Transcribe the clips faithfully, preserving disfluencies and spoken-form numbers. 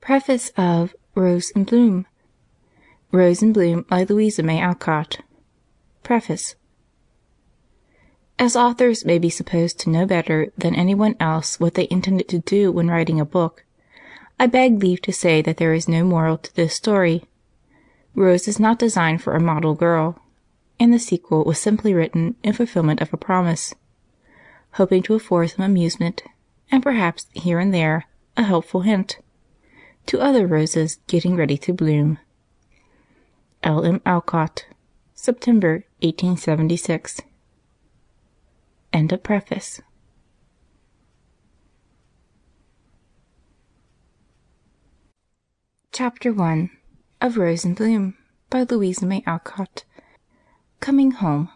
Preface of Rose in Bloom. Rose in Bloom by Louisa May Alcott. Preface. As authors may be supposed to know better than anyone else what they intended to do when writing a book, I beg leave to say that there is no moral to this story. Rose is not designed for a model girl, and the sequel was simply written in fulfillment of a promise, hoping to afford some amusement, and perhaps here and there a helpful hint to other roses getting ready to bloom. L. M. Alcott, September eighteen seventy-six. End of preface. Chapter one of Rose in Bloom by Louisa May Alcott. Coming Home.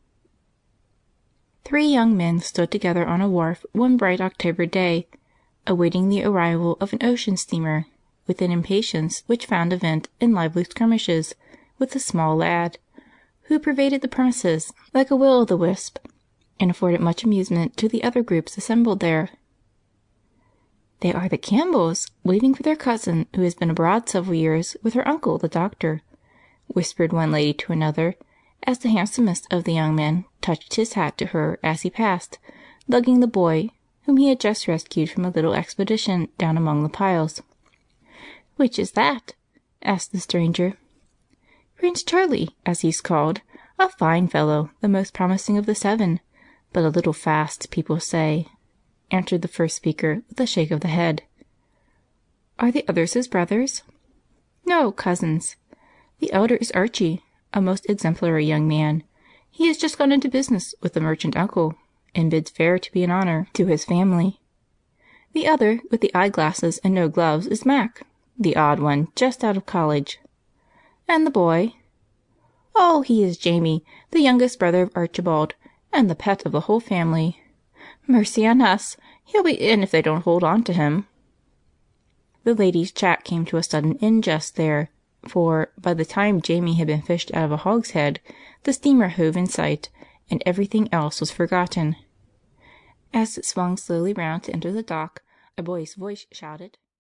Three young men stood together on a wharf one bright October day, awaiting the arrival of an ocean steamer, with an impatience which found a vent in lively skirmishes with a small lad, who pervaded the premises like a will-o'-the-wisp, and afforded much amusement to the other groups assembled there. "They are the Campbells, waiting for their cousin, who has been abroad several years with her uncle, the doctor," whispered one lady to another, as the handsomest of the young men touched his hat to her as he passed, lugging the boy, whom he had just rescued from a little expedition down among the piles. "Which is that?" asked the stranger. "Prince Charlie, as he's called, a fine fellow, the most promising of the seven, but a little fast, people say," answered the first speaker with a shake of the head. "Are the others his brothers?" "No, cousins. The elder is Archie, a most exemplary young man. He has just gone into business with the merchant uncle, and bids fair to be an honor to his family. The other, with the eyeglasses and no gloves, is Mac, the odd one, just out of college. And the boy? Oh, he is Jamie, the youngest brother of Archibald, and the pet of the whole family. Mercy on us! He'll be in if they don't hold on to him." The ladies' chat came to a sudden end just there, for, by the time Jamie had been fished out of a hogshead, the steamer hove in sight, and everything else was forgotten. As it swung slowly round to enter the dock, a boy's voice shouted,